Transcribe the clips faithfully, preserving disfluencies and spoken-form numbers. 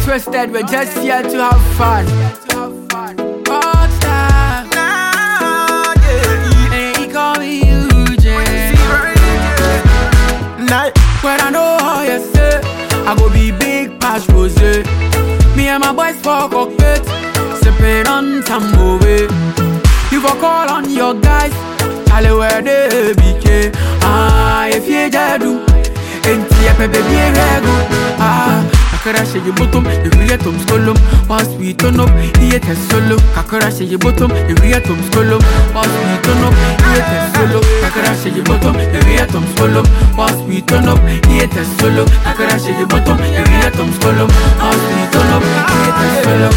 twisted, we're just here to have fun. Rockstar. Nah, yeah. And he call me Eugene. Night. When I know how you say, I go be big pass rose. Me and my boys for cockpit, sipping on some movie. You go call on your guys, tell you where they be. Ah, if you do, and see a baby rego. Ah, Kakara shake your bottom, you create them skolum. Once we turn up, he ate a solo. Kakara shake your bottom, you create them skolum. Once we turn up, he ate a solo. Kakara shake your bottom, you create them skolum. Once we turn up, he ate a solo. Kakara shake your bottom, you create them skolum. Once we turn up, he ate a solo.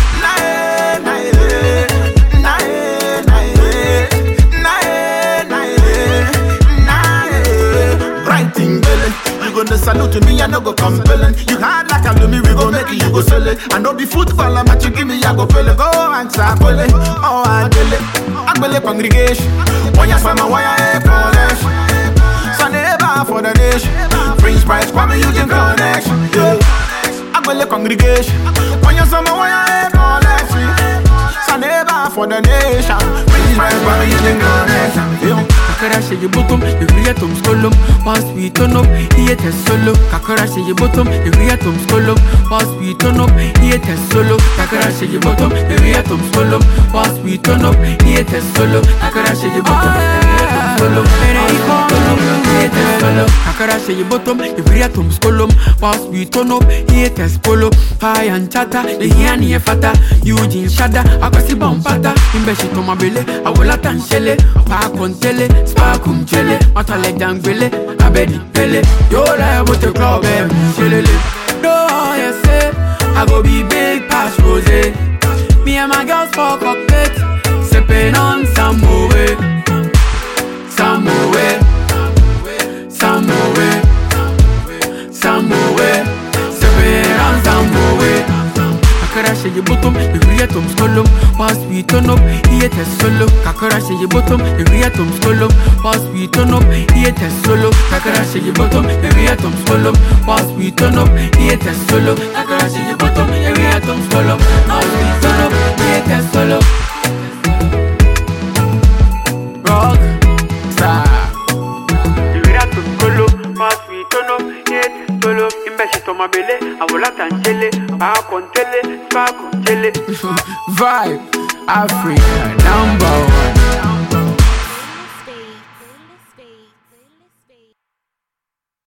The salute to me, I no go compelling. You hard like a me, we go make it, you go sell it. I know be football, I'm at you give me, I go feel it. Go answer, pull it. Oh, I tell it. I will congregation. When you find my way, I college. Sunday bar for the nation. Prince Price, Kwame Eugene connection. I will congregation. When you find my way, I college. Sunday bar for the nation. Prince Price, Kwame Eugene connection. Kakara shake your bottom, you create them skolum. Once we turn up, he ate a solo. Kakara shake your bottom, you create them skolum. Once we turn up, he ate a solo. Kakara shake your bottom, you create them skolum. Once we turn up, he ate a solo. Kakara shake your bottom, you create them skolum. He ate a solo. Kakara shake your bottom, you create them skolum. Once we turn up, he ate a polo. High and chatter, the here near fata. Eugene Shada, Akwasi Bompata. Imbeshi Toma Bele, I will atan shele. Park on tele. Sparkum chele, matale jangbele, abedi pele. Yo la with the club, eh, shelele. No, you say, I go be big pass rose. Me and my girls for cockpit, sipping on some movie, some movie, some movie, some movie, sipping on some movie. Kakara shake your bottom, you create them skolum. Once we turn up, he ate a solo. Kakara shake your bottom, you create them skolum. Once we turn up, he ate a solo. Kakara shake your bottom, you create them skolum. Once we turn up, he ate a solo. Kakara shake your bottom, you create them skolum. Once we turn up, he ate a solo. Rock star. You create them skolum. Once we turn up, he ate a solo. Imbeshi Toma Bele, I will attend chele. Park on tele, park on tele. Vibe, Africa, number one.